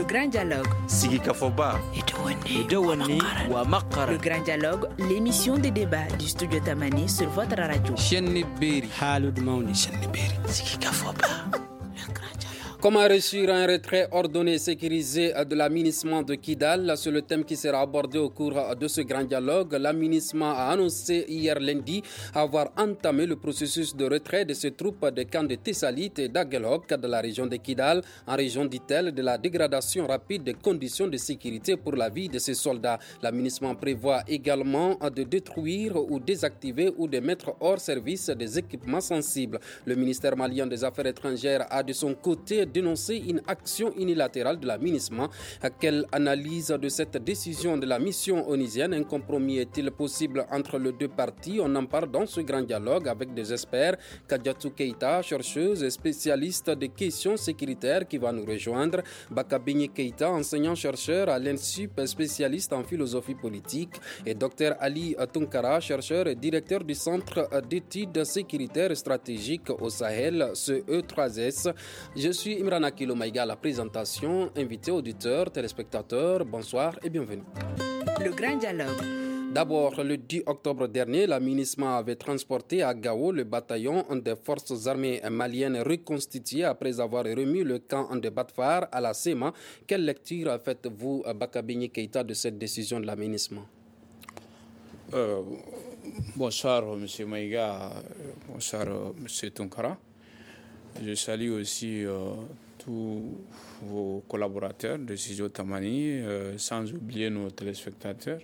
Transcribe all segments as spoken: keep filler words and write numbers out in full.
Le grand dialogue. Sigi Kafoba. Le grand dialogue, l'émission de débat du studio Tamani sur votre radio. Sigi Kafoba. Comment réussir un retrait ordonné et sécurisé de l'aménagement de Kidal? C'est le thème qui sera abordé au cours de ce grand dialogue. L'aménagement a annoncé hier lundi avoir entamé le processus de retrait de ses troupes des camps de Tessalit et d'Aguelhok de la région de Kidal, en région, dit-elle, de la dégradation rapide des conditions de sécurité pour la vie de ses soldats. L'aménagement prévoit également de détruire ou désactiver ou de mettre hors service des équipements sensibles. Le ministère malien des Affaires étrangères a de son côté dénoncer une action unilatérale de l'aménagement. Quelle analyse de cette décision de la mission onusienne? Un compromis est-il possible entre les deux parties? On en parle dans ce grand dialogue avec des experts. Kadiatou Keita, chercheuse et spécialiste des questions sécuritaires, qui va nous rejoindre. Bakabini Keita, enseignant-chercheur à l'I N S U P, spécialiste en philosophie politique. Et Dr Ali Tunkara, chercheur et directeur du Centre d'études sécuritaires et stratégiques au Sahel, C E trois S. Je suis Imran Akilo Maïga à la présentation. Invités, auditeurs, téléspectateurs, bonsoir et bienvenue. Le grand dialogue. D'abord, le dix octobre dernier, l'aménagement avait transporté à Gao le bataillon des forces armées maliennes reconstitué après avoir remis le camp de Batfar à la SEMA. Quelle lecture faites-vous, Bakabini Keita, de cette décision de l'aménagement? euh, Bonsoir, M. Maïga. Bonsoir, M. Tunkara. Je salue aussi euh, tous vos collaborateurs de Studio Tamani, euh, sans oublier nos téléspectateurs.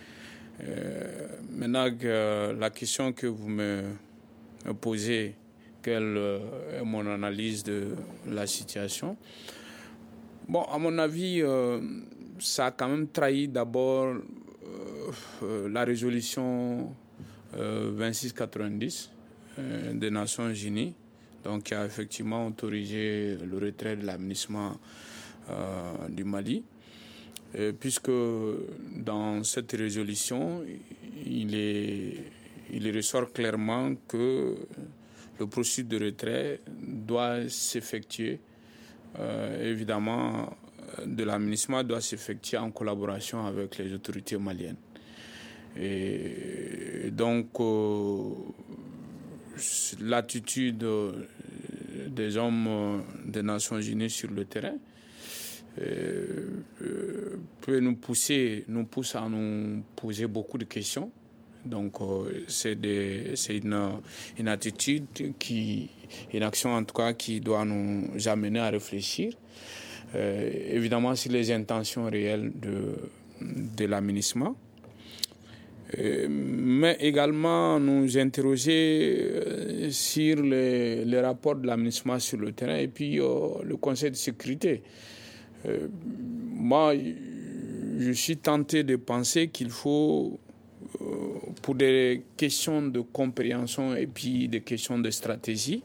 Euh, maintenant, euh, la question que vous me posez, quelle est mon analyse de la situation? Bon, à mon avis, euh, ça a quand même trahi d'abord euh, euh, la résolution euh, vingt-six quatre-vingt-dix euh, des Nations Unies, donc qui a effectivement autorisé le retrait de l'aménagement euh, du Mali, et puisque dans cette résolution, il, est, il ressort clairement que le processus de retrait doit s'effectuer, euh, évidemment, de l'aménagement doit s'effectuer en collaboration avec les autorités maliennes. Et donc, euh, l'attitude des hommes des Nations Unies sur le terrain euh, peut nous pousser, nous pousse à nous poser beaucoup de questions. Donc, euh, c'est, des, c'est une, une attitude qui, une action en tout cas qui doit nous amener à réfléchir. Euh, évidemment, sur les intentions réelles de, de l'aménagement. Euh, mais également nous interroger sur les, les rapports de l'aménagement sur le terrain et puis euh, le Conseil de sécurité. Euh, moi, je suis tenté de penser qu'il faut, euh, pour des questions de compréhension et puis des questions de stratégie,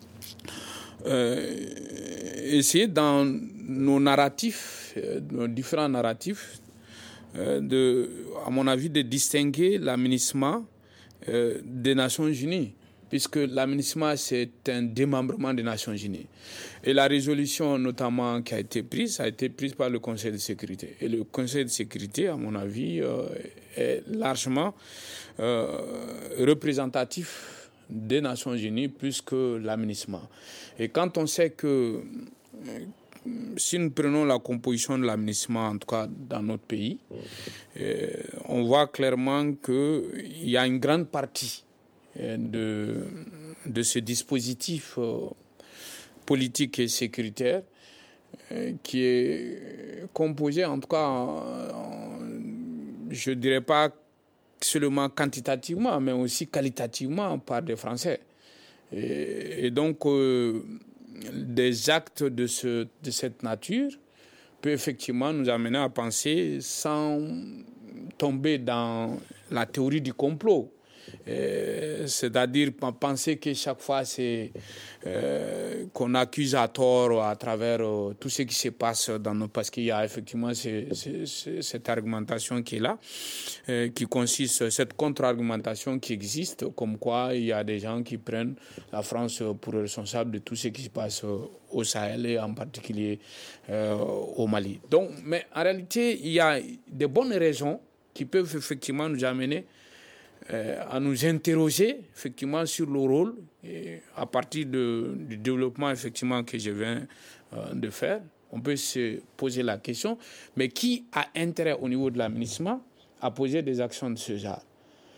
euh, essayer dans nos narratifs, nos différents narratifs, De, à mon avis, de distinguer l'aménagement euh, des Nations Unies, puisque l'aménagement, c'est un démembrement des Nations Unies. Et la résolution, notamment, qui a été prise, a été prise par le Conseil de sécurité. Et le Conseil de sécurité, à mon avis, euh, est largement euh, représentatif des Nations Unies plus que l'aménagement. Et quand on sait que... Euh, si nous prenons la composition de l'aménagement, en tout cas dans notre pays, euh, on voit clairement qu'il y a une grande partie euh, de, de ce dispositif euh, politique et sécuritaire euh, qui est composé, en tout cas, en, je ne dirais pas seulement quantitativement, mais aussi qualitativement par des Français. Et, et donc... Euh, des actes de, ce, de cette nature peut effectivement nous amener à penser, sans tomber dans la théorie du complot, Euh, c'est-à-dire penser que chaque fois c'est euh, qu'on accuse à tort à travers euh, tout ce qui se passe dans nos... Parce qu'il y a effectivement c'est, c'est, c'est, cette argumentation qui est là, euh, qui consiste, cette contre-argumentation qui existe, comme quoi il y a des gens qui prennent la France pour responsable de tout ce qui se passe au Sahel et en particulier euh, au Mali. Donc, mais en réalité, il y a de bonnes raisons qui peuvent effectivement nous amener euh, à nous interroger effectivement sur le rôle et à partir de, du développement effectivement que je viens euh, de faire. On peut se poser la question, mais qui a intérêt au niveau de l'administration à poser des actions de ce genre?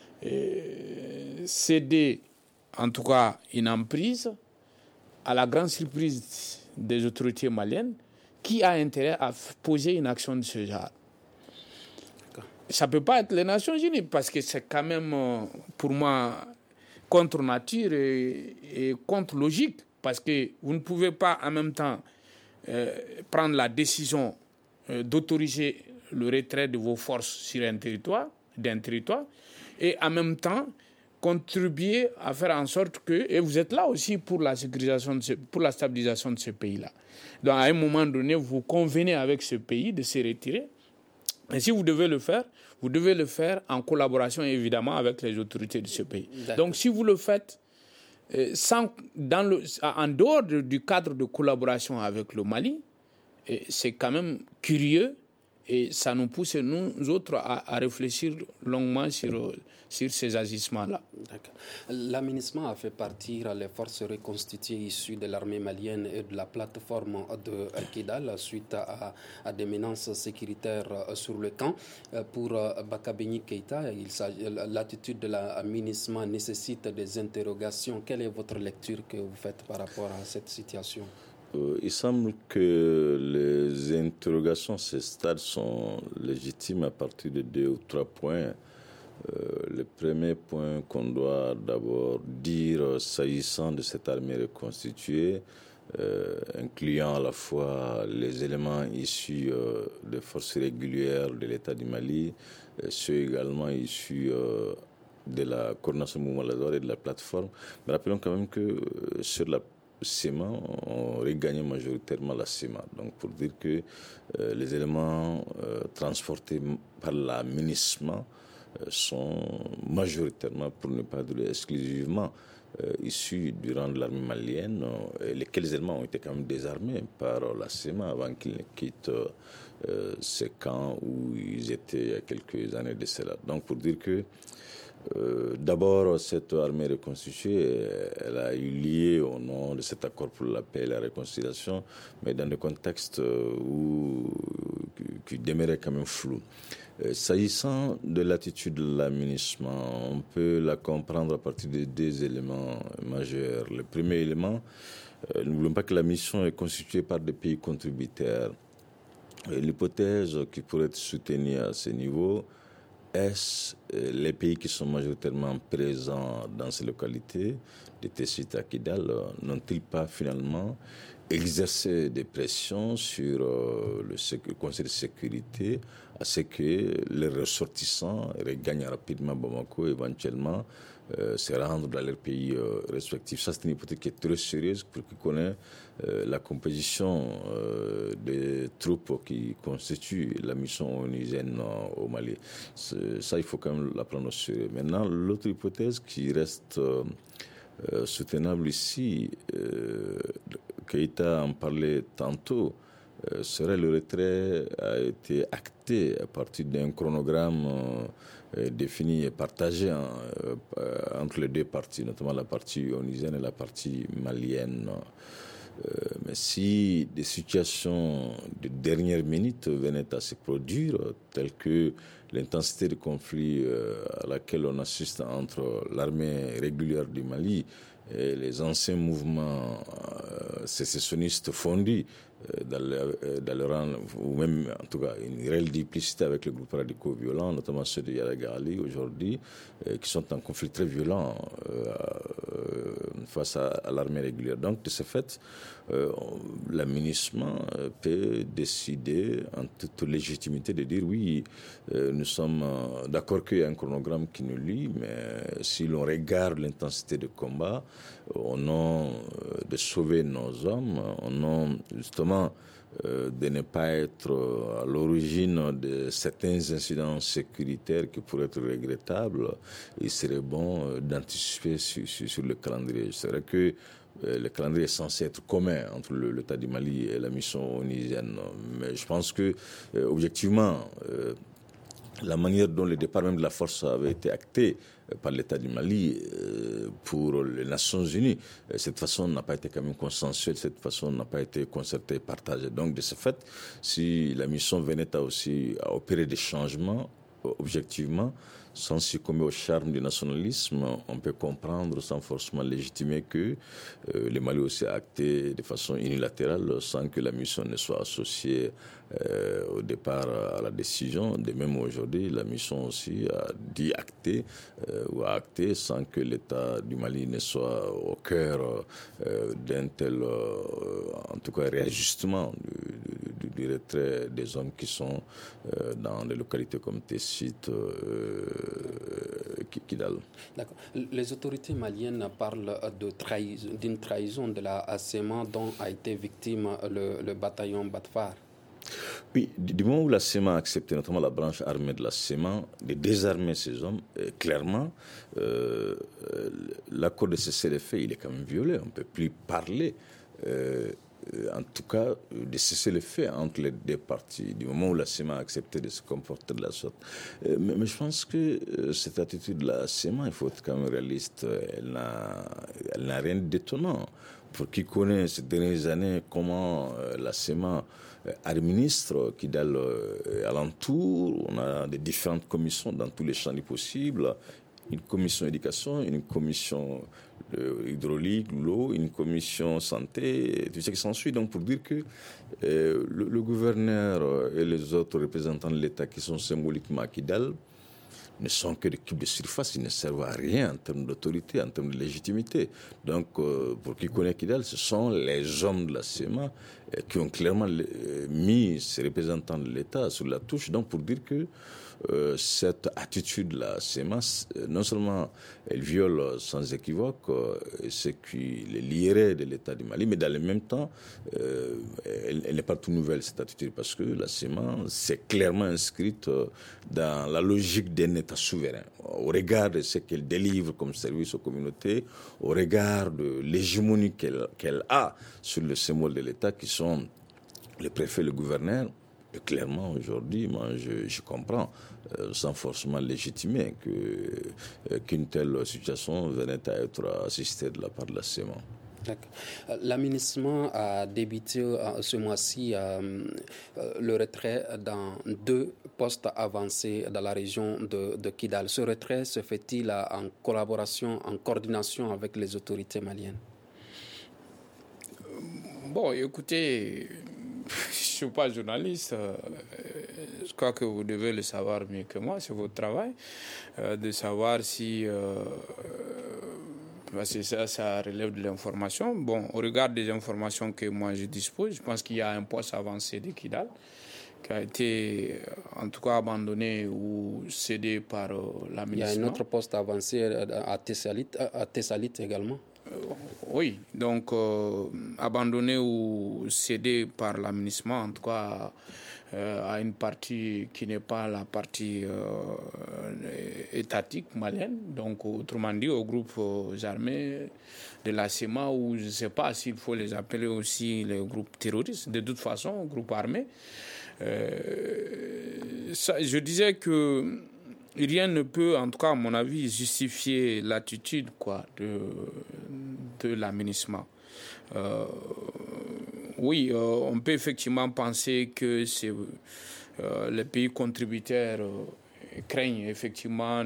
Et céder en tout cas une emprise à la grande surprise des autorités maliennes, qui a intérêt à poser une action de ce genre? Ça ne peut pas être les Nations Unies, parce que c'est quand même, pour moi, contre nature et, et contre logique, parce que vous ne pouvez pas en même temps euh, prendre la décision euh, d'autoriser le retrait de vos forces sur un territoire, d'un territoire, et en même temps contribuer à faire en sorte que, et vous êtes là aussi pour la sécurisation, de ce, pour la stabilisation de ce pays-là. Donc à un moment donné, vous convenez avec ce pays de se retirer. Et si vous devez le faire, vous devez le faire en collaboration évidemment avec les autorités de ce pays. D'accord. Donc si vous le faites euh, sans, dans le, en dehors de, du cadre de collaboration avec le Mali, et c'est quand même curieux et ça nous pousse, nous autres, à, à réfléchir longuement sur, sur ces agissements-là. D'accord. L'aménagement a fait partir les forces reconstituées issues de l'armée malienne et de la plateforme de Kidal suite à, à des menaces sécuritaires sur le camp. Pour Bakabeni Keïta, il l'attitude de l'aménagement nécessite des interrogations. Quelle est votre lecture que vous faites par rapport à cette situation? Euh, il semble que les interrogations à ce stade sont légitimes à partir de deux ou trois points. Euh, le premier point qu'on doit d'abord dire s'agissant de cette armée reconstituée, euh, incluant à la fois les éléments issus euh, des forces régulières de l'État du Mali, et ceux également issus euh, de la coordination mouvement Lazare et de la plateforme. Mais rappelons quand même que euh, sur la C E M A, on regagnait majoritairement la C E M A. Donc pour dire que euh, les éléments euh, transportés par la MINISMA euh, sont majoritairement, pour ne pas dire exclusivement, euh, issus du rang de l'armée malienne, euh, lesquels éléments ont été quand même désarmés par la C E M A avant qu'ils ne quittent euh, ces camps où ils étaient il y a quelques années de cela. Donc pour dire que Euh, d'abord, cette armée reconstituée, elle a eu lieu au nom de cet accord pour la paix et la réconciliation, mais dans des contextes où, qui demeuraient quand même flous. Euh, s'agissant de l'attitude de l'aménagement, on peut la comprendre à partir de deux éléments majeurs. Le premier élément, euh, n'oublions pas que la mission est constituée par des pays contributeurs. Et l'hypothèse qui pourrait être soutenue à ce niveau, est-ce les pays qui sont majoritairement présents dans ces localités, de Tessit à Kidal, n'ont-ils pas finalement exercé des pressions sur euh, le, le Conseil de sécurité à ce que les ressortissants regagnent rapidement Bamako, éventuellement euh, se rendre dans leurs pays euh, respectifs? Ça, c'est une hypothèse qui est très sérieuse pour qui connaît euh, la composition euh, des troupes qui constituent la mission onusienne euh, au Mali. C'est, ça, il faut quand même la prendre au sérieux. Maintenant, l'autre hypothèse qui reste euh, euh, soutenable ici, euh, Keïta en parlait tantôt, euh, serait le retrait a été acté à partir d'un chronogramme euh, défini et partagé hein, euh, entre les deux parties, notamment la partie onusienne et la partie malienne. Euh, mais si des situations de dernière minute venaient à se produire, telles que l'intensité du conflit euh, à laquelle on assiste entre l'armée régulière du Mali et les anciens mouvements euh, sécessionnistes fondus dans le, dans le rang, ou même en tout cas une réelle duplicité avec les groupes radicaux violents, notamment ceux de Yaragali aujourd'hui, euh, qui sont en conflit très violent euh, euh, face à, à l'armée régulière. Donc de ce fait, euh, l'aménagement peut décider en toute légitimité de dire oui, euh, nous sommes euh, d'accord qu'il y a un chronogramme qui nous lie, mais si l'on regarde l'intensité de combat, au nom de sauver nos hommes, au nom justement euh, de ne pas être à l'origine de certains incidents sécuritaires qui pourraient être regrettables, il serait bon d'anticiper sur, sur, sur le calendrier. C'est vrai que euh, le calendrier est censé être commun entre le, l'État du Mali et la mission onusienne, mais je pense que euh, objectivement, euh, la manière dont le départ même de la force avait été acté par l'État du Mali euh, pour les Nations Unies, cette façon n'a pas été quand même consensuelle, cette façon n'a pas été concertée, partagée. Donc de ce fait, si la mission venait à aussi à opérer des changements, objectivement, sans succomber au charme du nationalisme, on peut comprendre sans forcément légitimer que euh, le Mali aussi a acté de façon unilatérale sans que la mission ne soit associée euh, au départ à la décision. De même aujourd'hui, la mission aussi a dit acter euh, ou a acté sans que l'État du Mali ne soit au cœur euh, d'un tel, euh, en tout cas, réajustement du, du, du retrait des hommes qui sont euh, dans des localités comme Tessit, euh, Kidal. D'accord. Les autorités maliennes parlent de trahison, d'une trahison de la A C E M A dont a été victime le, le bataillon Batfar. Oui, du moment où la C E M A a accepté, notamment la branche armée de la C E M A, de désarmer ces hommes, euh, clairement, euh, l'accord de cessez-le-feu, il est quand même violé. On ne peut plus parler, euh, en tout cas, de cessez-le-feu entre les deux parties, du moment où la C E M A a accepté de se comporter de la sorte. Euh, mais, mais je pense que euh, cette attitude de la C E M A, il faut être quand même réaliste, elle n'a, elle n'a rien d'étonnant. Pour qui connaît ces dernières années comment euh, la C E M A administre Kidal euh, alentour, on a des différentes commissions dans tous les champs du possible, une commission éducation, une commission euh, hydraulique, l'eau, une commission santé, tout ce qui s'ensuit. Donc pour dire que euh, le, le gouverneur et les autres représentants de l'État qui sont symboliquement à Kidal ne sont que des cubes de surface, ils ne servent à rien en termes d'autorité, en termes de légitimité. Donc, euh, pour qui connaît Kidal, ce sont les hommes de la C E M A euh, qui ont clairement euh, mis ces représentants de l'État sur la touche. Donc, pour dire que euh, cette attitude de la C E M A, euh, non seulement elle viole sans équivoque euh, ce qui les lierait de l'État du Mali, mais dans le même temps, euh, elle, elle n'est pas tout nouvelle, cette attitude, parce que la C E M A s'est clairement inscrite euh, dans la logique d'un État souverain, au regard de ce qu'elle délivre comme service aux communautés, au regard de l'hégémonie qu'elle, qu'elle a sur le symbole de l'État, qui sont le préfet, le gouverneur. Et clairement, aujourd'hui, moi, je, je comprends, euh, sans forcément légitimer, que, euh, qu'une telle situation venait à être assistée de la part de la C E M A. L'aménagement a débuté ce mois-ci euh, le retrait dans deux postes avancés dans la région de, de Kidal. Ce retrait se fait-il en collaboration, en coordination avec les autorités maliennes? Bon, écoutez, je ne suis pas journaliste. Je crois que vous devez le savoir mieux que moi. C'est votre travail de savoir si... Euh, Parce que ça, ça relève de l'information. Bon, au regard des informations que moi je dispose, je pense qu'il y a un poste avancé de Kidal qui a été en tout cas abandonné ou cédé par euh, l'aménagement. Il y a un autre poste avancé à Tessalit, à Tessalit également. Euh, oui, donc euh, abandonné ou cédé par l'aménagement, en tout cas euh, à une partie qui n'est pas la partie euh, étatique malienne, donc autrement dit aux groupes armés de la C E M A, ou je ne sais pas s'il faut les appeler aussi les groupes terroristes, de toute façon, groupes armés. Euh, ça, je disais que rien ne peut, en tout cas à mon avis, justifier l'attitude quoi, de, de l'aménagement. Euh, oui, euh, on peut effectivement penser que c'est, euh, les pays contributeurs euh, craignent effectivement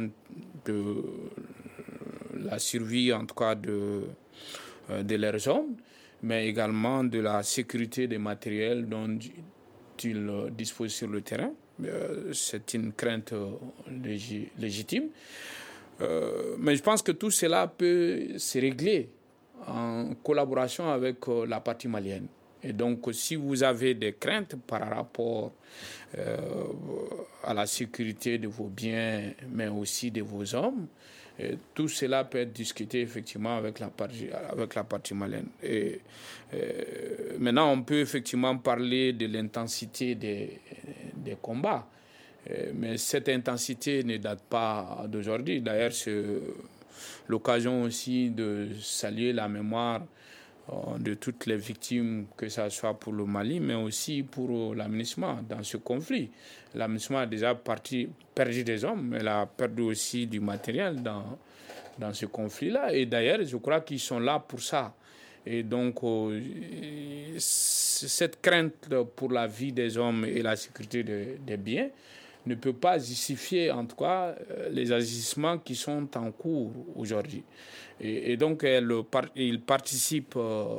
de la survie, en tout cas, de, euh, de leurs hommes. mais également de la sécurité des matériels dont ils disposent sur le terrain. C'est une crainte lég- légitime. Euh, mais je pense que tout cela peut se régler en collaboration avec la partie malienne. Et donc, si vous avez des craintes par rapport euh, à la sécurité de vos biens, mais aussi de vos hommes, et tout cela peut être discuté effectivement avec la partie, avec la partie malienne. Et, et maintenant, on peut effectivement parler de l'intensité des, des combats. Mais cette intensité ne date pas d'aujourd'hui. D'ailleurs, c'est l'occasion aussi de saluer la mémoire de toutes les victimes, que ce soit pour le Mali, mais aussi pour la MINUSMA dans ce conflit. La MINUSMA a déjà parti, perdu des hommes, mais elle a perdu aussi du matériel dans, dans ce conflit-là. Et d'ailleurs, je crois qu'ils sont là pour ça. Et donc, euh, cette crainte pour la vie des hommes et la sécurité de, des biens ne peut pas justifier, en tout cas, les agissements qui sont en cours aujourd'hui. Et, et donc, elle, il participe, euh,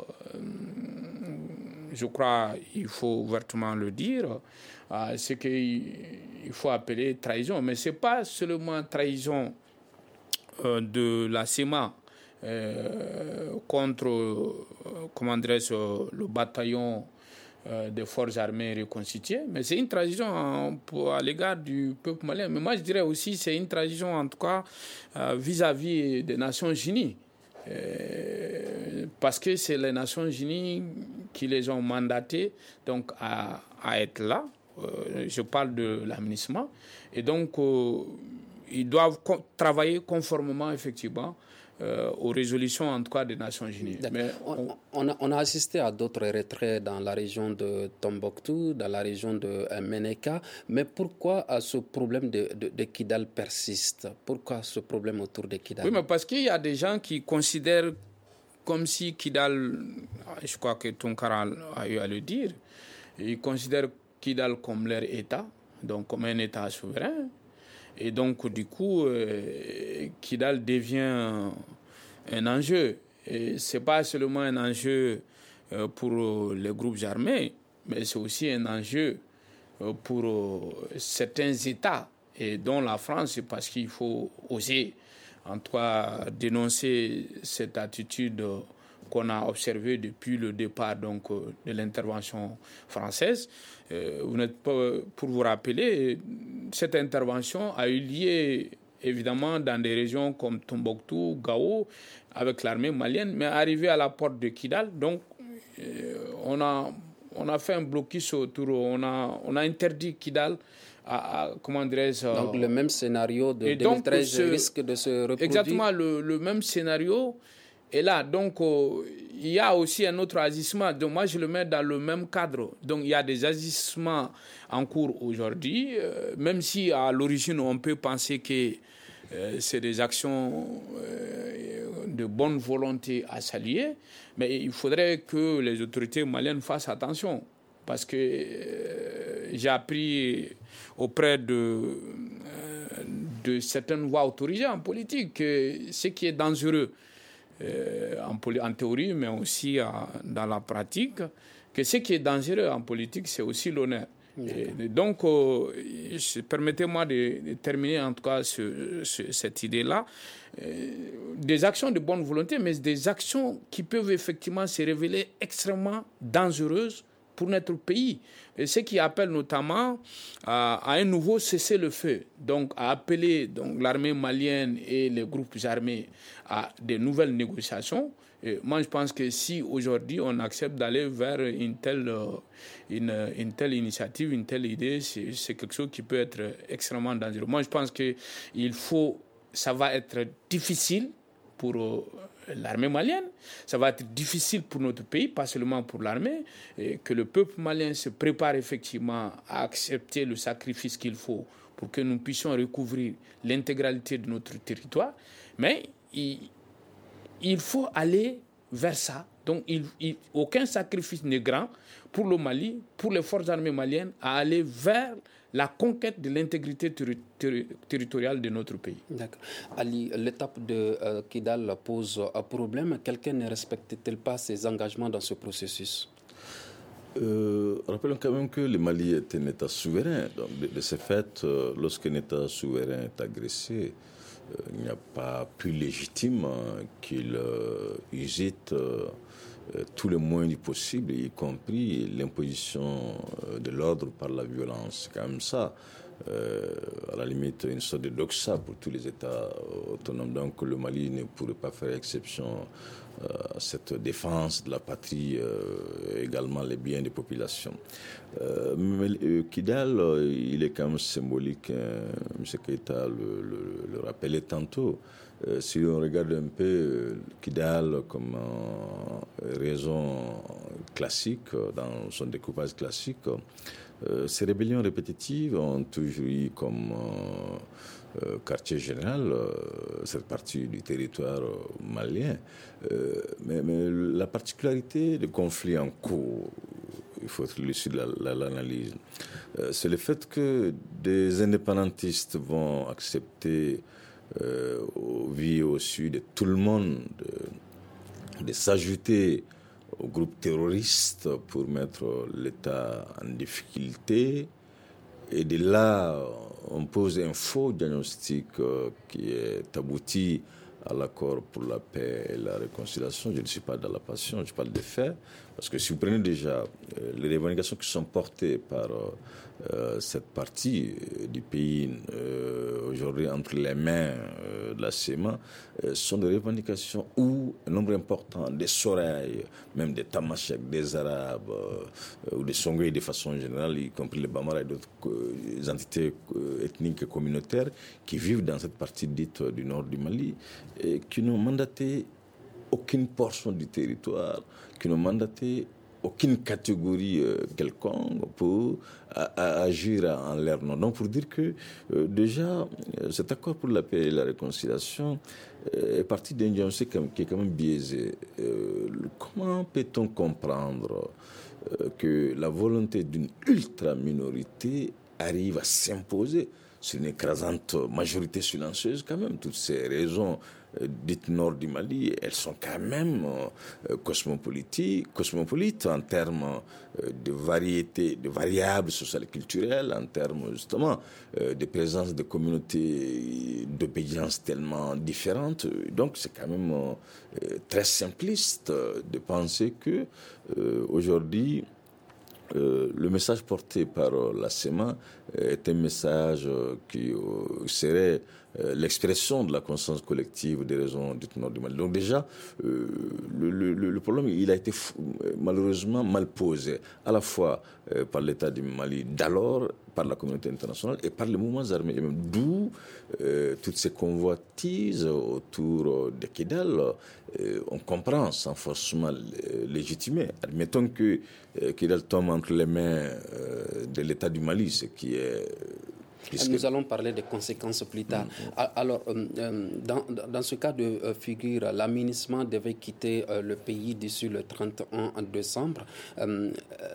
je crois, il faut ouvertement le dire, à ce qu'il faut appeler trahison. Mais ce n'est pas seulement trahison euh, de la C E M A euh, contre, euh, comment dirais-je, le bataillon des forces armées reconstituées, mais c'est une trahison à l'égard du peuple malien. Mais moi, je dirais aussi que c'est une trahison, en tout cas, vis-à-vis des Nations Unies. Euh, parce que c'est les Nations Unies qui les ont mandatés donc, à, à être là. Euh, je parle de la MINUSMA. Et donc, euh, ils doivent co- travailler conformément, effectivement, Euh, aux résolutions, en tout cas, des Nations Unies. Mais on, on, a, on a assisté à d'autres retraits dans la région de Tombouctou, dans la région de Ménéka. Mais pourquoi ce problème de, de, de Kidal persiste? Pourquoi ce problème autour de Kidal? Oui, mais parce qu'il y a des gens qui considèrent comme si Kidal, je crois que Tonkara a eu à le dire, ils considèrent Kidal comme leur État, donc comme un État souverain. Et donc, du coup, euh, Kidal devient un enjeu. Et ce n'est pas seulement un enjeu euh, pour les groupes armés, mais c'est aussi un enjeu euh, pour euh, certains États, et dont la France, parce qu'il faut oser, en tout cas, dénoncer cette attitude euh, qu'on a observée depuis le départ donc, euh, de l'intervention française. Euh, vous n'êtes pas, pour vous rappeler, cette intervention a eu lieu évidemment dans des régions comme Tombouctou, Gao, avec l'armée malienne, mais arrivé à la porte de Kidal, donc euh, on, a, on a fait un blocus autour, on a, on a interdit Kidal à, à comment dirais-je... Donc le même scénario de deux mille treize ce, risque de se reproduire. Exactement, le, le même scénario est là. Donc euh, il y a aussi un autre agissement. Donc moi je le mets dans le même cadre. Donc il y a des agissements en cours aujourd'hui, euh, même si à l'origine on peut penser que euh, c'est des actions euh, de bonne volonté à saluer, mais il faudrait que les autorités maliennes fassent attention. Parce que euh, j'ai appris auprès de, euh, de certaines voix autorisées en politique que ce qui est dangereux euh, en, en théorie, mais aussi à, dans la pratique, que ce qui est dangereux en politique, c'est aussi l'honneur. Et donc, euh, permettez-moi de, de terminer en tout cas ce, ce, cette idée-là. Euh, des actions de bonne volonté, mais des actions qui peuvent effectivement se révéler extrêmement dangereuses pour notre pays. Et ce qui appelle notamment à, à un nouveau cessez-le-feu, donc à appeler donc, l'armée malienne et les groupes armés à de nouvelles négociations. Et moi, je pense que si aujourd'hui on accepte d'aller vers une telle, une, une telle initiative, une telle idée, c'est, c'est quelque chose qui peut être extrêmement dangereux. Moi, je pense que il faut, ça va être difficile pour l'armée malienne, ça va être difficile pour notre pays, pas seulement pour l'armée, et que le peuple malien se prépare effectivement à accepter le sacrifice qu'il faut pour que nous puissions recouvrir l'intégralité de notre territoire. Mais il, il faut aller vers ça Donc, il, il, aucun sacrifice n'est grand pour le Mali, pour les forces armées maliennes, à aller vers la conquête de l'intégrité terri- terri- territoriale de notre pays. D'accord. Ali, l'étape de euh, Kidal pose un problème. Quelqu'un ne respecte-t-il pas ses engagements dans ce processus? Euh, rappelons quand même que le Mali est un État souverain. Donc, de, de ce fait, euh, lorsqu'un État souverain est agressé, euh, il n'y a pas plus légitime hein, qu'il euh, usite euh, tous les moyens possibles, y compris l'imposition euh, de l'ordre par la violence. C'est quand même ça. Euh, à la limite, une sorte de doxa pour tous les États autonomes. Donc, le Mali ne pourrait pas faire exception à cette défense de la patrie, euh, également les biens des populations. Euh, mais euh, Kidal, euh, il est quand même symbolique, hein, M. Keïta le, le, le rappelait tantôt. Euh, si on regarde un peu euh, Kidal comme euh, raison classique, dans son découpage classique, euh, ces rébellions répétitives ont toujours eu comme euh, euh, quartier général euh, cette partie du territoire euh, malien. Euh, mais, mais la particularité des conflits en cours, il faut être lucide de la, la, l'analyse, euh, c'est le fait que des indépendantistes vont accepter euh, au vie au sud de tout le monde de, de s'ajouter au groupe terroriste pour mettre l'État en difficulté. Et de là, on pose un faux diagnostic euh, qui est abouti à l'accord pour la paix et la réconciliation. Je ne suis pas dans la passion, je parle des faits. Parce que si vous prenez déjà euh, les revendications qui sont portées par euh, cette partie euh, du pays euh, aujourd'hui entre les mains euh, de la C E M A, euh, sont des revendications où un nombre important des Soraïs, même des Tamashek, des Arabes euh, ou des Songhaïs de façon générale, y compris les Bamara et d'autres euh, entités euh, ethniques et communautaires qui vivent dans cette partie dite euh, du nord du Mali et qui n'ont mandaté aucune portion du territoire, qui n'ont mandaté aucune catégorie euh, quelconque pour à, à agir en leur nom. Donc pour dire que euh, déjà, euh, cet accord pour la paix et la réconciliation euh, est parti d'un diagnostic qui est quand même biaisé. Euh, comment peut-on comprendre euh, que la volonté d'une ultra-minorité arrive à s'imposer sur une écrasante majorité silencieuse quand même? Toutes ces raisons dites nord du Mali, elles sont quand même euh, cosmopolites, cosmopolites en termes euh, de variété, de variables sociales et culturelles, en termes justement euh, de présence de communautés d'obédience tellement différentes. Donc c'est quand même euh, très simpliste de penser que euh, aujourd'hui Euh, le message porté par euh, la C E M A est un message euh, qui euh, serait euh, l'expression de la conscience collective des raisons du nord du Mali. Donc déjà, euh, le, le, le problème, il a été fou, malheureusement mal posé, à la fois euh, par l'État du Mali d'alors, par la communauté internationale et par les mouvements armés. D'où euh, toutes ces convoitises autour euh, de Kidal, euh, on comprend sans forcément légitimer. Admettons que euh, Kidal tombe entre les mains euh, de l'État du Mali, ce qui est... Puisque... Nous allons parler des conséquences plus tard. Mmh. Alors, euh, dans, dans ce cas de euh, figure, l'aménagement devait quitter euh, le pays d'ici le trente et un décembre. Euh,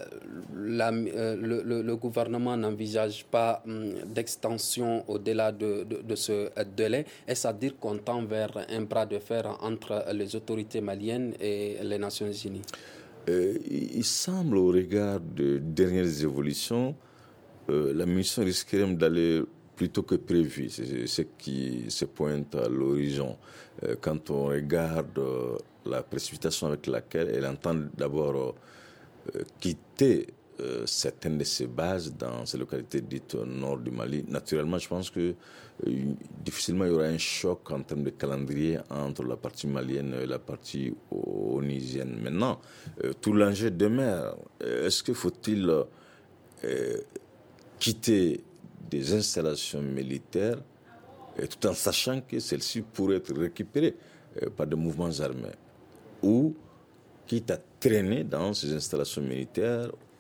la, euh, le, le, le gouvernement n'envisage pas euh, d'extension au-delà de, de, de ce délai. Est-ce à dire qu'on tend vers un bras de fer entre les autorités maliennes et les Nations Unies? euh, Il semble, au regard de dernières évolutions, Euh, la mission risquerait même d'aller plus tôt que prévu. C'est ce qui se pointe à l'horizon. Euh, quand on regarde euh, la précipitation avec laquelle elle entend d'abord euh, quitter euh, certaines de ses bases dans ces localités dites au nord du Mali, naturellement, je pense que euh, difficilement il y aura un choc en termes de calendrier entre la partie malienne et la partie onisienne. Maintenant, euh, tout l'enjeu demeure. Est-ce qu'il faut-il... Euh, quitter des installations militaires et tout en sachant que celles-ci pourraient être récupérées euh, par des mouvements armés, ou quitte à traîner dans ces installations militaires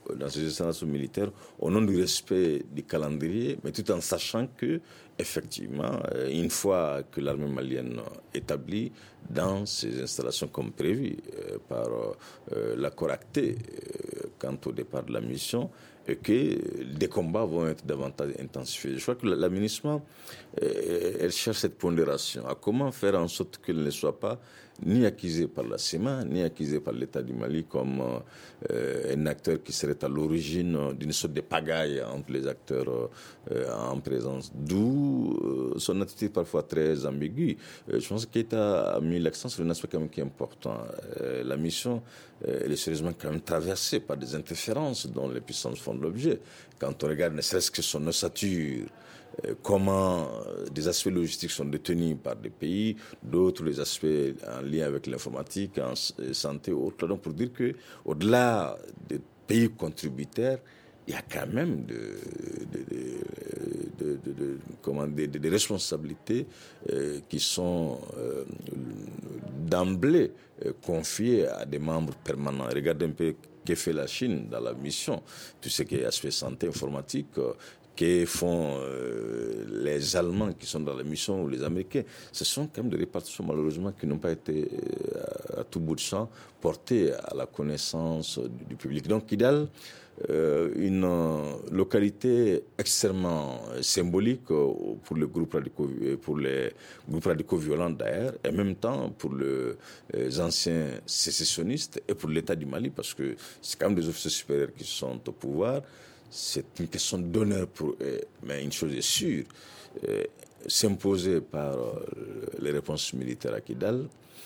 dans ces installations militaires au nom du respect du calendrier, mais tout en sachant que, effectivement, une fois que l'armée malienne est établie dans ces installations comme prévu euh, par euh, l'accord acté euh, quant au départ de la mission, et que des combats vont être davantage intensifiés. Je crois que la MINUSMA, euh, elle cherche cette pondération, à comment faire en sorte qu'elle ne soit pas ni accusée par la C E M A, ni accusée par l'État du Mali comme euh, un acteur qui serait à l'origine d'une sorte de pagaille entre les acteurs euh, en présence. D'où euh, son attitude parfois très ambiguë. Euh, je pense qu'État a mis l'accent sur un aspect quand même qui est important. Euh, la mission, euh, elle est sérieusement quand même traversée par des interférences dont les puissances font de l'objet. Quand on regarde ne serait-ce que son ossature, comment des aspects logistiques sont détenus par des pays, d'autres les aspects en lien avec l'informatique, en santé ou autre. Donc pour dire que au-delà des pays contributeurs, il y a quand même de, de, de, de, de, de, comment, des, des responsabilités euh, qui sont euh, d'emblée euh, confiées à des membres permanents. Regardez un peu ce que fait la Chine dans la mission, tout ce qui est aspect santé, informatique, euh, que font euh, les Allemands qui sont dans la mission ou les Américains. Ce sont quand même des répartitions malheureusement qui n'ont pas été euh, à tout bout de champ portées à la connaissance du, du public. Donc Kidal, euh, une euh, localité extrêmement symbolique euh, pour le groupe radicaux, pour les groupes radicaux violents d'ailleurs, et en même temps pour le, les anciens sécessionnistes et pour l'État du Mali, parce que c'est quand même des officiers supérieurs qui sont au pouvoir. C'est une question d'honneur pour eux, mais une chose est sûre, euh, s'imposer par euh, les réponses militaires à Kidal,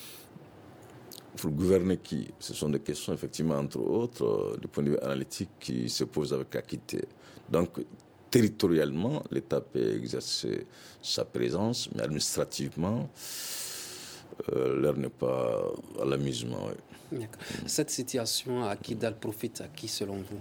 pour gouverner qui? Ce sont des questions, effectivement, entre autres, euh, du point de vue analytique, qui se posent avec acuité. Donc, territorialement, l'État peut exercer sa présence, mais administrativement, euh, l'heure n'est pas à l'amusement. Oui. Cette situation à Kidal profite à qui, selon vous?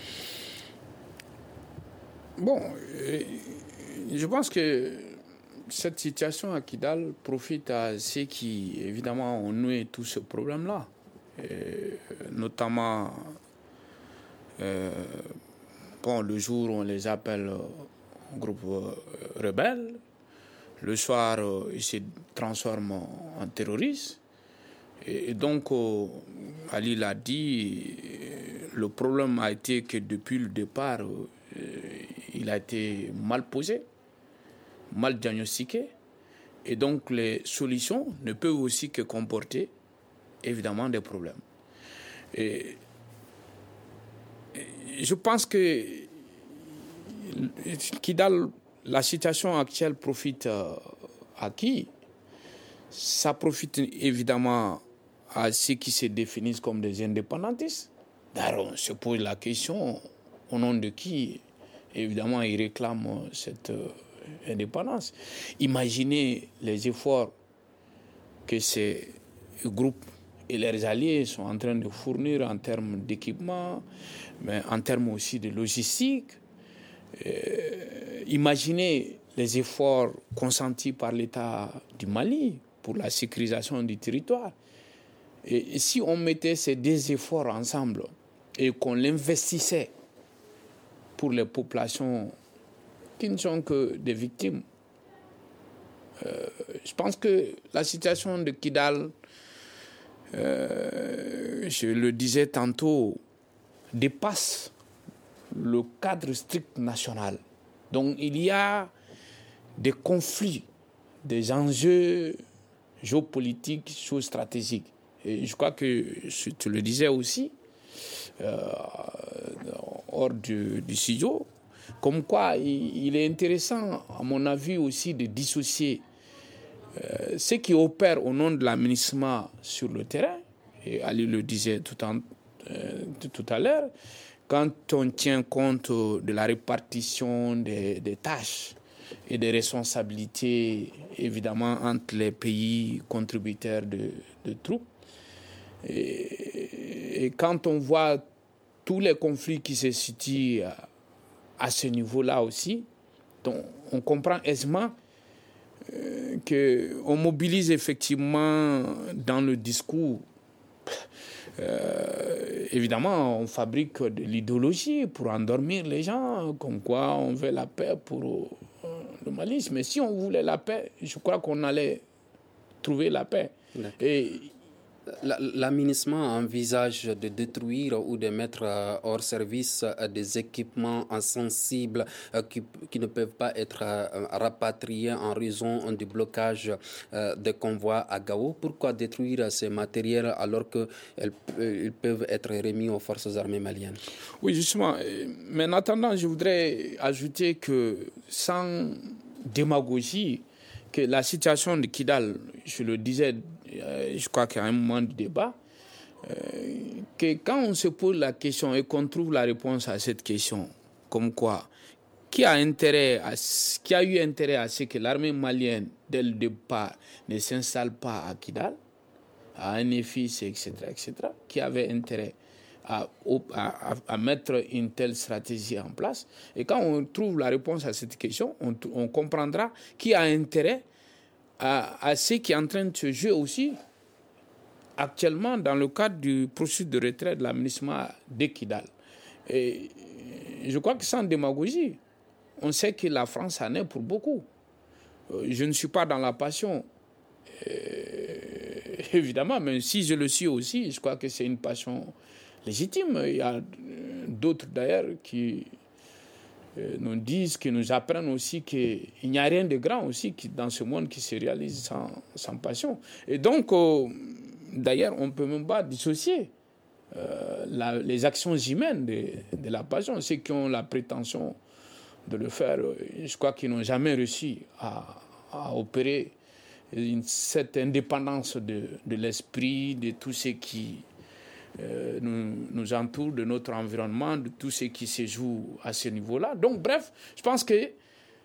Bon, je pense que cette situation à Kidal profite à ceux qui, évidemment, ont noué tout ce problème-là. Et notamment, euh, bon, le jour où on les appelle un groupe rebelle, le soir, ils se transforment en terroristes. Et donc, Ali l'a dit, le problème a été que depuis le départ, il a été mal posé, mal diagnostiqué, et donc les solutions ne peuvent aussi que comporter évidemment des problèmes. Et, et je pense que Kidal, la situation actuelle profite à qui? Ça profite évidemment à ceux qui se définissent comme des indépendantistes. D'ailleurs, on se pose la question au nom de qui, évidemment, ils réclament cette euh, indépendance. Imaginez les efforts que ces groupes et leurs alliés sont en train de fournir en termes d'équipement, mais en termes aussi de logistique. Euh, imaginez les efforts consentis par l'État du Mali pour la sécurisation du territoire. Et, et si on mettait ces deux efforts ensemble et qu'on l'investissait pour les populations qui ne sont que des victimes, euh, je pense que la situation de Kidal, euh, je le disais tantôt, dépasse le cadre strict national. Donc il y a des conflits, des enjeux géopolitiques, géostratégiques. Et je crois que, tu le disais aussi, euh, hors du, du studio, comme quoi il, il est intéressant, à mon avis aussi, de dissocier euh, ce qui opère au nom de l'aménagement sur le terrain, et Ali le disait tout, en, euh, tout à l'heure, quand on tient compte de la répartition des, des tâches et des responsabilités, évidemment, entre les pays contributeurs de, de troupes. Et, et quand on voit tous les conflits qui se situent à, à ce niveau-là aussi, donc on comprend aisément euh, qu'on mobilise effectivement dans le discours euh, évidemment, on fabrique de l'idéologie pour endormir les gens, comme quoi on veut la paix pour euh, le Mali. Mais si on voulait la paix, je crois qu'on allait trouver la paix. Et l'aménagement envisage de détruire ou de mettre hors service des équipements sensibles qui, qui ne peuvent pas être rapatriés en raison du blocage des convois à Gao. Pourquoi détruire ces matériels alors qu'ils peuvent être remis aux forces armées maliennes? Oui, justement. Mais en attendant, je voudrais ajouter que sans démagogie, que la situation de Kidal, je le disais, je crois qu'il y a un moment de débat, euh, que quand on se pose la question et qu'on trouve la réponse à cette question, comme quoi, qui a, intérêt à, qui a eu intérêt à ce que l'armée malienne, dès le départ, ne s'installe pas à Kidal, à Anefis, et cetera, et cetera, qui avait intérêt à, à, à mettre une telle stratégie en place. Et quand on trouve la réponse à cette question, on, on comprendra qui a intérêt à, à ce qui est en train de se jouer aussi actuellement dans le cadre du processus de retrait de l'aménagement de Kidal. Et je crois que sans démagogie, on sait que la France en est pour beaucoup. Je ne suis pas dans la passion, euh, évidemment, mais si je le suis aussi, je crois que c'est une passion légitime. Il y a d'autres d'ailleurs qui nous disent, qui nous apprennent aussi qu'il n'y a rien de grand aussi qui, dans ce monde qui se réalise sans, sans passion. Et donc, euh, d'ailleurs, on ne peut même pas dissocier euh, la, les actions humaines de, de la passion. Ceux qui ont la prétention de le faire, je crois qu'ils n'ont jamais réussi à, à opérer une, cette indépendance de, de l'esprit, de tout ce qui Euh, nous, nous entoure, de notre environnement, de tout ce qui se joue à ce niveau-là. Donc, bref, je pense que euh,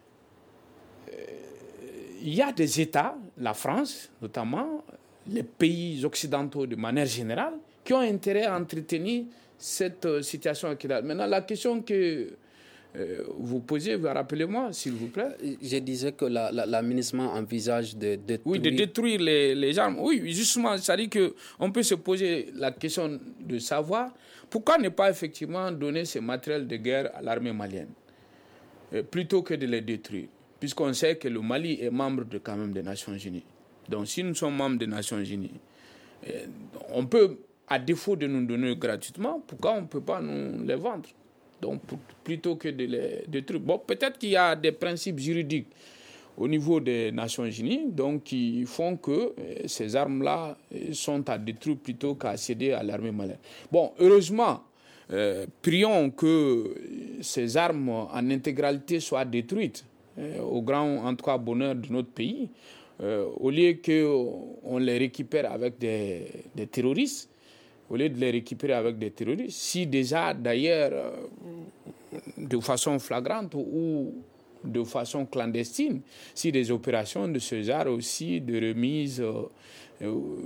il y a des États, la France notamment, les pays occidentaux de manière générale, qui ont intérêt à entretenir cette euh, situation à Kidal. Maintenant, la question que Euh, vous posez, rappelez-moi, s'il vous plaît. Je disais que la, la, l'aménagement envisage de détruire... Oui, de détruire les, les armes. Oui, justement, c'est-à-dire qu'on peut se poser la question de savoir pourquoi ne pas effectivement donner ces matériels de guerre à l'armée malienne, euh, plutôt que de les détruire, puisqu'on sait que le Mali est membre de, quand même des Nations Unies. Donc, si nous sommes membres des Nations Unies, euh, on peut, à défaut de nous donner gratuitement, pourquoi on ne peut pas nous les vendre? Donc, plutôt que de les détruire. Bon, peut-être qu'il y a des principes juridiques au niveau des Nations Unies, donc qui font que ces armes-là sont à détruire plutôt qu'à céder à l'armée malienne. Bon, heureusement, euh, prions que ces armes en intégralité soient détruites, euh, au grand, en tout cas, bonheur de notre pays, euh, au lieu qu'on les récupère avec des, des terroristes. Au lieu de les récupérer avec des terroristes, si déjà d'ailleurs de façon flagrante ou de façon clandestine, si des opérations de ce genre aussi de remise, euh,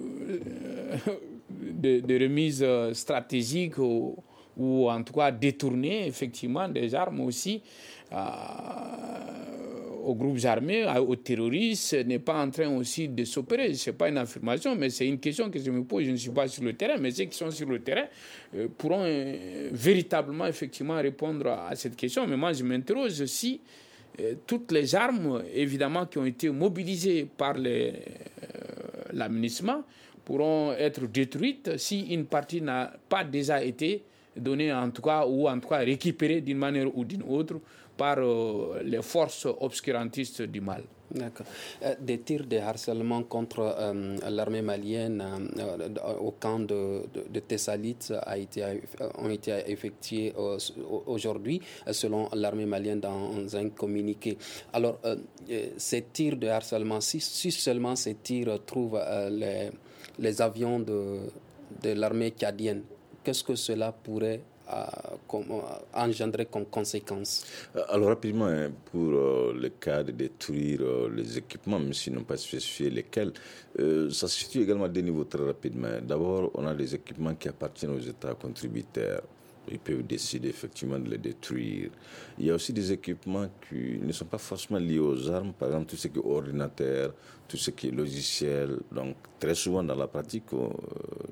de, de remise stratégique ou, ou en tout cas détourner effectivement des armes aussi euh, aux groupes armés, aux terroristes, n'est pas en train aussi de s'opérer. Ce n'est pas une affirmation, mais c'est une question que je me pose. Je ne suis pas sur le terrain, mais ceux qui sont sur le terrain euh, pourront euh, véritablement, effectivement, répondre à, à cette question. Mais moi, je m'interroge si euh, toutes les armes, évidemment, qui ont été mobilisées par les, euh, l'aménagement, pourront être détruites si une partie n'a pas déjà été donnée, en tout cas, ou en tout cas récupérée d'une manière ou d'une autre, par euh, les forces obscurantistes du mal. D'accord. Euh, des tirs de harcèlement contre euh, l'armée malienne euh, au camp de, de, de Tessalit a été, ont été effectués euh, aujourd'hui, selon l'armée malienne dans un communiqué. Alors, euh, ces tirs de harcèlement, si, si seulement ces tirs trouvent euh, les, les avions de, de l'armée tchadienne, qu'est-ce que cela pourrait À, comme, à engendrer comme conséquence? Alors rapidement, hein, pour euh, le cas de détruire euh, les équipements, même s'ils n'ont pas spécifié lesquels, euh, ça se situe également à deux niveaux très rapidement. D'abord, on a des équipements qui appartiennent aux États contributeurs. Ils peuvent décider effectivement de les détruire. Il y a aussi des équipements qui ne sont pas forcément liés aux armes, par exemple tout ce qui est ordinateur, tout ce qui est logiciel. Donc très souvent dans la pratique, euh,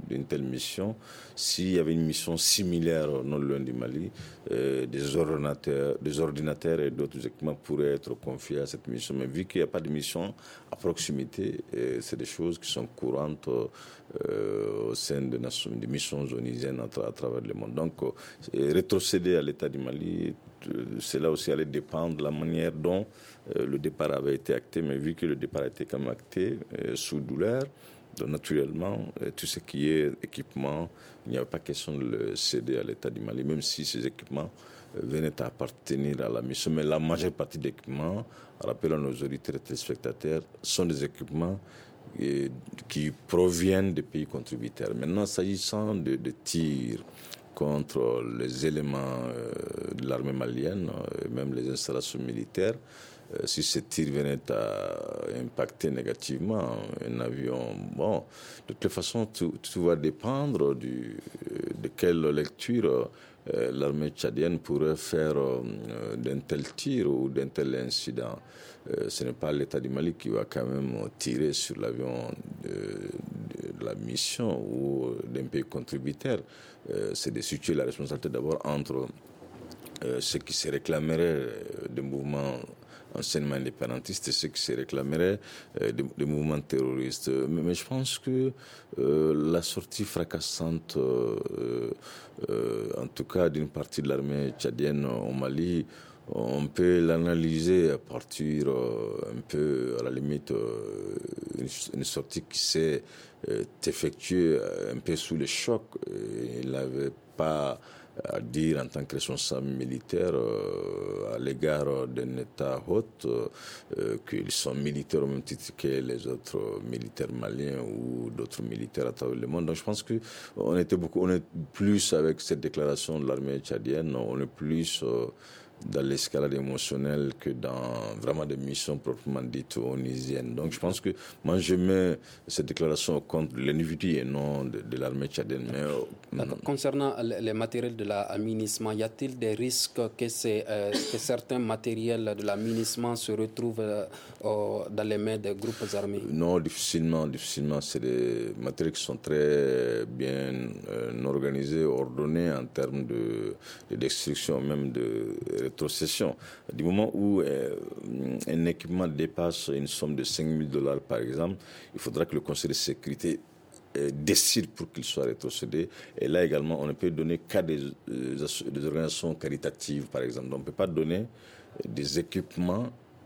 d'une telle mission. S'il y avait une mission similaire non loin du Mali, euh, des ordinateurs, des ordinateurs et d'autres équipements pourraient être confiés à cette mission. Mais vu qu'il n'y a pas de mission à proximité, c'est des choses qui sont courantes euh, au sein de nations, des missions onisiennes à, tra- à travers le monde. Donc, euh, rétrocéder à l'État du Mali, cela aussi allait dépendre de la manière dont euh, le départ avait été acté, mais vu que le départ a été quand même acté euh, sous douleur, donc naturellement, euh, tout ce qui est équipement, il n'y avait pas question de le céder à l'État du Mali, même si ces équipements euh, venaient à appartenir à la mission. Mais la majeure partie des équipements, rappelons nos auditeurs et téléspectateurs, sont des équipements euh, qui proviennent des pays contributeurs. Maintenant, s'agissant de, de tirs contre les éléments euh, de l'armée malienne, euh, même les installations militaires, euh, si ces tirs venaient à impacter négativement un avion, bon, de toute façon, tout, tout va dépendre du, de quelle lecture euh, l'armée tchadienne pourrait faire euh, d'un tel tir ou d'un tel incident. Euh, ce n'est pas l'État du Mali qui va quand même tirer sur l'avion de, de, de la mission ou d'un pays contributeur. Euh, c'est de situer la responsabilité d'abord entre euh, ceux qui se réclameraient des mouvements anciennement indépendantistes et ceux qui se réclameraient euh, des, des mouvements terroristes. Mais, mais je pense que euh, la sortie fracassante, euh, euh, en tout cas d'une partie de l'armée tchadienne au Mali, on peut l'analyser à partir euh, un peu, à la limite, euh, une, une sortie qui s'est euh, effectuée un peu sous le choc. Il n'avait pas à dire en tant que responsable militaire euh, à l'égard d'un État hôte euh, qu'ils sont militaires au même titre que les autres militaires maliens ou d'autres militaires à travers le monde. Donc je pense qu'on était beaucoup, on est plus avec cette déclaration de l'armée tchadienne, on est plus euh, dans l'escalade émotionnelle que dans vraiment des missions proprement dites onisiennes. Donc je pense que moi je mets cette déclaration au compte de l'individu et non de, de l'armée tchadienne. Mais, euh, Concernant les matériels de l'aménagement, y a-t-il des risques que, c'est, euh, que certains matériels de l'aménagement se retrouvent euh, dans les mains des groupes armés? Non, difficilement, difficilement. C'est des matériels qui sont très bien euh, organisés, ordonnés en termes de, de destruction, même de rétrocession. Du moment où euh, un équipement dépasse une somme de cinq mille dollars, par exemple, il faudra que le Conseil de sécurité euh, décide pour qu'il soit rétrocédé. Et là également, on ne peut donner qu'à des, des organisations caritatives, par exemple. Donc, on ne peut pas donner des équipements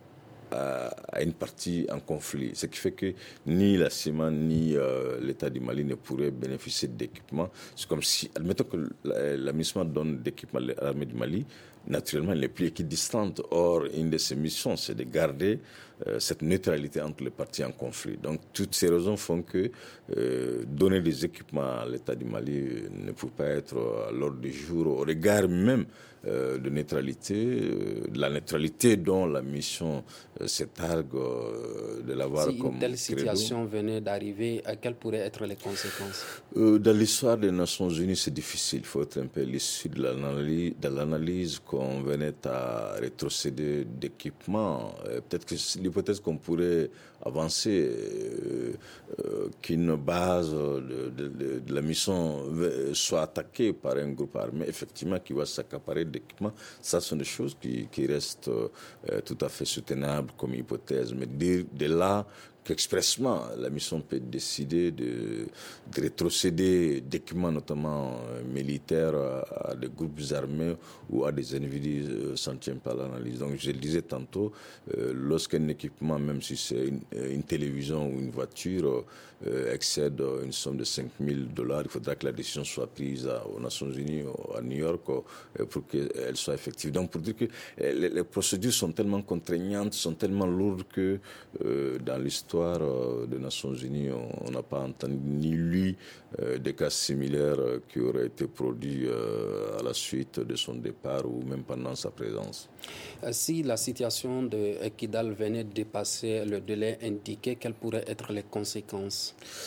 à une partie en conflit. Ce qui fait que ni la C I M A ni euh, l'État du Mali ne pourraient bénéficier d'équipements. C'est comme si, admettons que la M I S M A donne d'équipements à l'armée du Mali, naturellement, elle n'est plus équidistante. Or, une de ses missions, c'est de garder euh, cette neutralité entre les parties en conflit. Donc, toutes ces raisons font que euh, donner des équipements à l'État du Mali ne peut pas être à l'ordre du jour, au regard même euh, de neutralité, euh, de la neutralité dont la mission euh, se targue euh, de l'avoir si comme une telle situation credo. venait d'arriver, quelles pourraient être les conséquences? euh, Dans l'histoire des Nations Unies, c'est difficile. Il faut être un peu l'issue de l'analyse, de l'analyse qu'on venait à rétrocéder d'équipements. Euh, peut-être que l'hypothèse qu'on pourrait avancer, euh, euh, qu'une base de, de, de, de la mission soit attaquée par un groupe armé, effectivement, qui va s'accaparer d'équipements, ça sont des choses qui, qui restent euh, tout à fait soutenables comme hypothèse. Mais de, de là qu'expressement, la mission peut décider de, de rétrocéder d'équipements, notamment euh, militaires, à, à des groupes armés ou à des individus, euh, s'en tient pas l'analyse. Donc, je le disais tantôt, euh, lorsqu'un équipement, même si c'est une, une télévision ou une voiture, euh, excède une somme de cinq mille dollars, il faudra que la décision soit prise à, aux Nations Unies, à New York, euh, pour qu'elle soit effective. Donc, pour dire que euh, les, les procédures sont tellement contraignantes, sont tellement lourdes que euh, dans l'histoire des Nations Unies, on n'a pas entendu ni lu euh, des cas similaires euh, qui auraient été produits euh, à la suite de son départ ou même pendant sa présence. Si la situation de Kidal venait de dépasser le délai indiqué, quelles pourraient être les conséquences?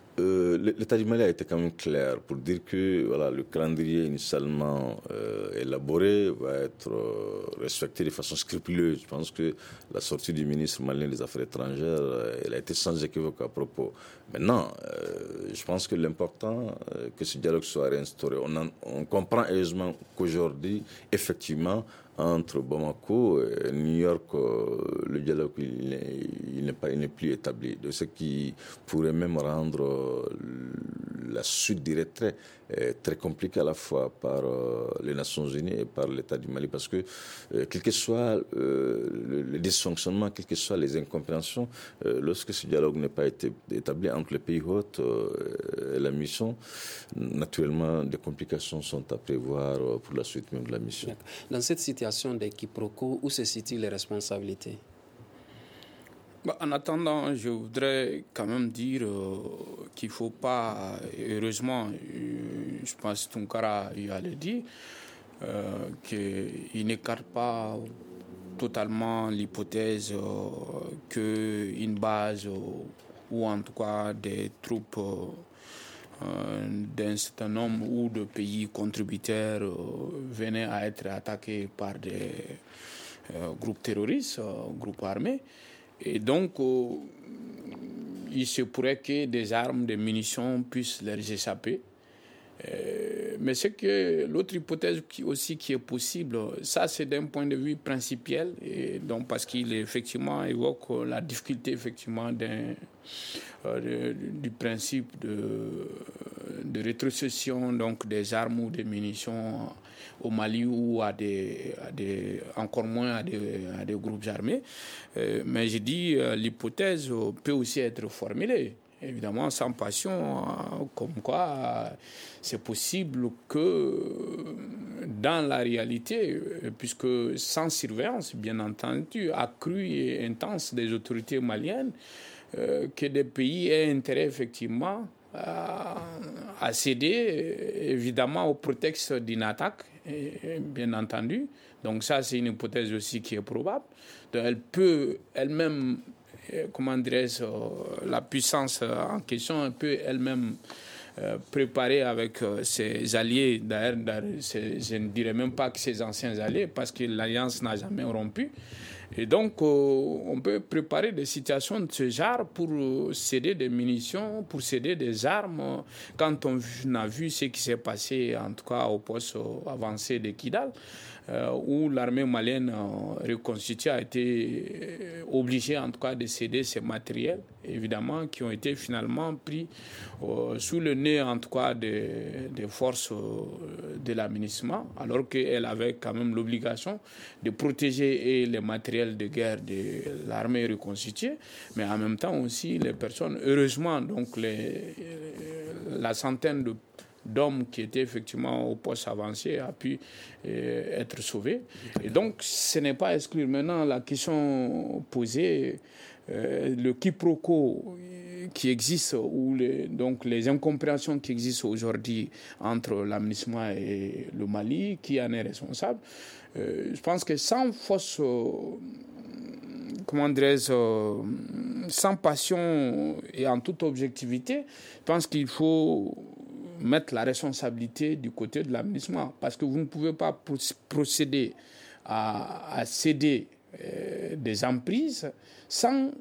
Euh, L'État du Mali a été quand même clair pour dire que voilà, le calendrier initialement euh, élaboré va être euh, respecté de façon scrupuleuse. Je pense que la sortie du ministre malien des Affaires étrangères, euh, elle a été sans équivoque à propos. Maintenant, euh, je pense que l'important, euh, que ce dialogue soit réinstauré. On, en, on comprend heureusement qu'aujourd'hui, effectivement, entre Bamako et New York, le dialogue il n'est pas, il n'est plus établi. De ce qui pourrait même rendre la suite du retrait très compliquée à la fois par les Nations Unies et par l'État du Mali, parce que quel que soit le dysfonctionnement, quelles que soient les incompréhensions, lorsque ce dialogue n'est pas été établi entre les pays hôtes et la mission, naturellement des complications sont à prévoir pour la suite même de la mission. Dans cette situation des quiproquos, où se situent les responsabilités? Bah, en attendant, je voudrais quand même dire euh, qu'il ne faut pas, heureusement, euh, je pense que Tounkara a le dit, euh, qu'il n'écarte pas totalement l'hypothèse euh, qu'une base euh, ou en tout cas des troupes euh, d'un certain nombre ou de pays contributeurs euh, venaient à être attaqués par des euh, groupes terroristes, euh, groupes armés. Et donc, euh, il se pourrait que des armes, des munitions puissent leur échapper. Euh, mais c'est que l'autre hypothèse qui, aussi qui est possible, ça c'est d'un point de vue principiel, et donc parce qu'il effectivement évoque la difficulté effectivement d'un, euh, de, du principe de, de rétrocession donc des armes ou des munitions au Mali ou à des, à des encore moins à des, à des groupes armés. Euh, mais je dis euh, l'hypothèse peut aussi être formulée. Évidemment, sans passion, comme quoi c'est possible que dans la réalité, puisque sans surveillance, bien entendu, accrue et intense des autorités maliennes, que des pays aient intérêt effectivement à, à céder, évidemment, au prétexte d'une attaque, bien entendu. Donc ça, c'est une hypothèse aussi qui est probable. Donc, elle peut elle-même... comment dirais-je, la puissance en question peut elle-même euh, préparer avec euh, ses alliés, d'ailleurs, je ne dirais même pas que ses anciens alliés, parce que l'alliance n'a jamais rompu. Et donc, euh, on peut préparer des situations de ce genre pour céder des munitions, pour céder des armes. Quand on a vu ce qui s'est passé, en tout cas au poste avancé de Kidal, euh, où l'armée malienne euh, reconstituée a été obligée, en tout cas, de céder ses matériels, évidemment, qui ont été finalement pris euh, sous le nez, en tout cas, des, des forces euh, de l'aménagement, alors qu'elle avait quand même l'obligation de protéger et les matériels de guerre de l'armée reconstituée, mais en même temps aussi les personnes, heureusement, donc les, la centaine de d'hommes qui étaient effectivement au poste avancé a pu euh, être sauvés. Et donc, ce n'est pas exclure maintenant la question posée, euh, le quiproquo qui existe, ou les, donc les incompréhensions qui existent aujourd'hui entre l'aménagement et le Mali, qui en est responsable. Euh, je pense que sans fausse... Euh, comment dirais-je, euh, sans passion et en toute objectivité, je pense qu'il faut mettre la responsabilité du côté de l'aménagement, parce que vous ne pouvez pas procéder à, à céder euh, des emprises sans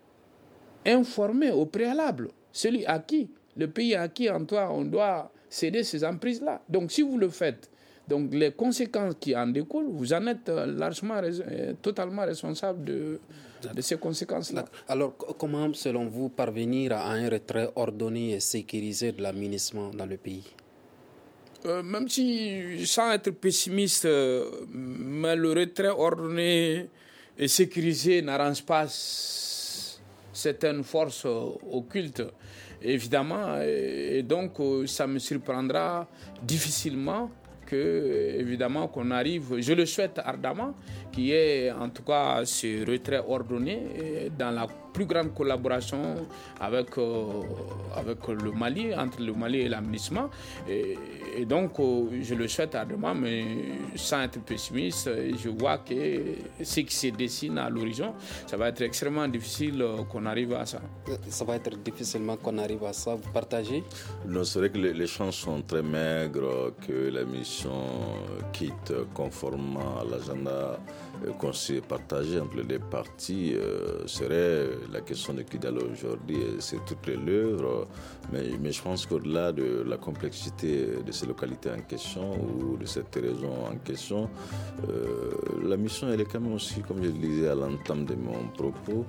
informer au préalable celui à qui, le pays à qui en toi on doit céder ces emprises-là. Donc si vous le faites, donc les conséquences qui en découlent, vous en êtes largement, euh, totalement responsable de, de ces conséquences-là. Alors comment, selon vous, parvenir à un retrait ordonné et sécurisé de l'aménagement dans le pays? euh, Même si, sans être pessimiste, euh, mais le retrait ordonné et sécurisé n'arrange pas certaines forces euh, occultes, évidemment, et, et donc euh, ça me surprendra difficilement que, évidemment, qu'on arrive, je le souhaite ardemment, qu'il y ait en tout cas ce retrait ordonné dans la plus grande collaboration avec, euh, avec le Mali, entre le Mali et la MINUSMA. Et, et donc, euh, je le souhaite ardemment, mais sans être pessimiste, je vois que ce qui se dessine à l'horizon, ça va être extrêmement difficile euh, qu'on arrive à ça. Ça va être difficilement qu'on arrive à ça. Vous partagez? Non, c'est vrai que les, les chances sont très maigres que la mission quitte conformément à l'agenda qu'on s'est partagé entre les deux parties. Euh, serait la question de Kidal aujourd'hui, c'est toutes les lèvres, mais, mais je pense qu'au-delà de la complexité de ces localités en question ou de cette raison en question, euh, la mission elle est quand même aussi, comme je le disais à l'entame de mon propos,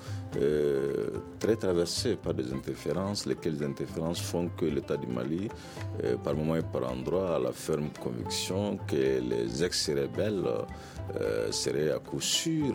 euh, très traversée par des interférences, lesquelles interférences font que l'État du Mali, euh, par moments et par endroits, a la ferme conviction que les ex-rebelles euh, seraient à coup sûr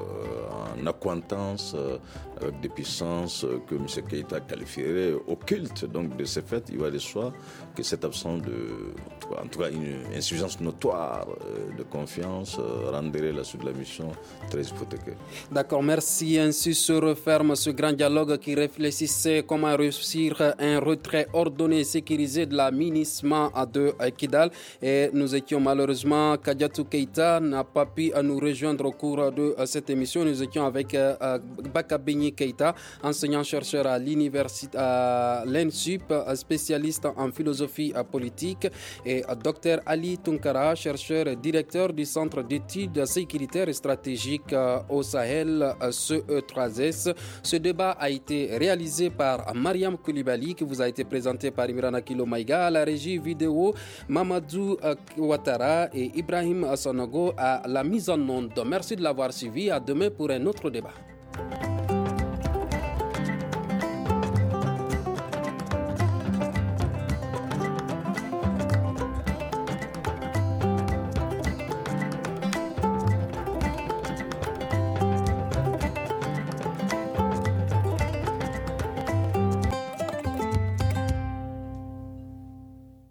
euh, en accointance euh, avec des puissances que M. Keïta qualifierait occultes. Donc de ce fait, il va de soi que cette absence de, en tout cas une insuffisance notoire euh, de confiance euh, rendrait la suite de la mission très hypothéquée. D'accord, merci. Ainsi se referme ce grand dialogue qui réfléchissait comment réussir un retrait ordonné et sécurisé de la MINUSMA de Kidal. Et nous étions malheureusement, Kadiatou Keïta n'a pas pu nous rejoindre au cours de cette émission. Nous étions avec Bakabeni Keïta, enseignant-chercheur à l'université, à l'E N S U P, spécialiste en philosophie politique, et Dr Ali Tunkara, chercheur et directeur du Centre d'études sécuritaires et stratégiques au Sahel, C E trois S. Ce débat a été réalisé par Mariam Koulibaly, qui vous a été présenté par Imran Akilo Maïga, à la régie vidéo Mamadou Ouattara et Ibrahim Assonago à la mise en onde. Merci de l'avoir suivi. À demain pour un autre débat.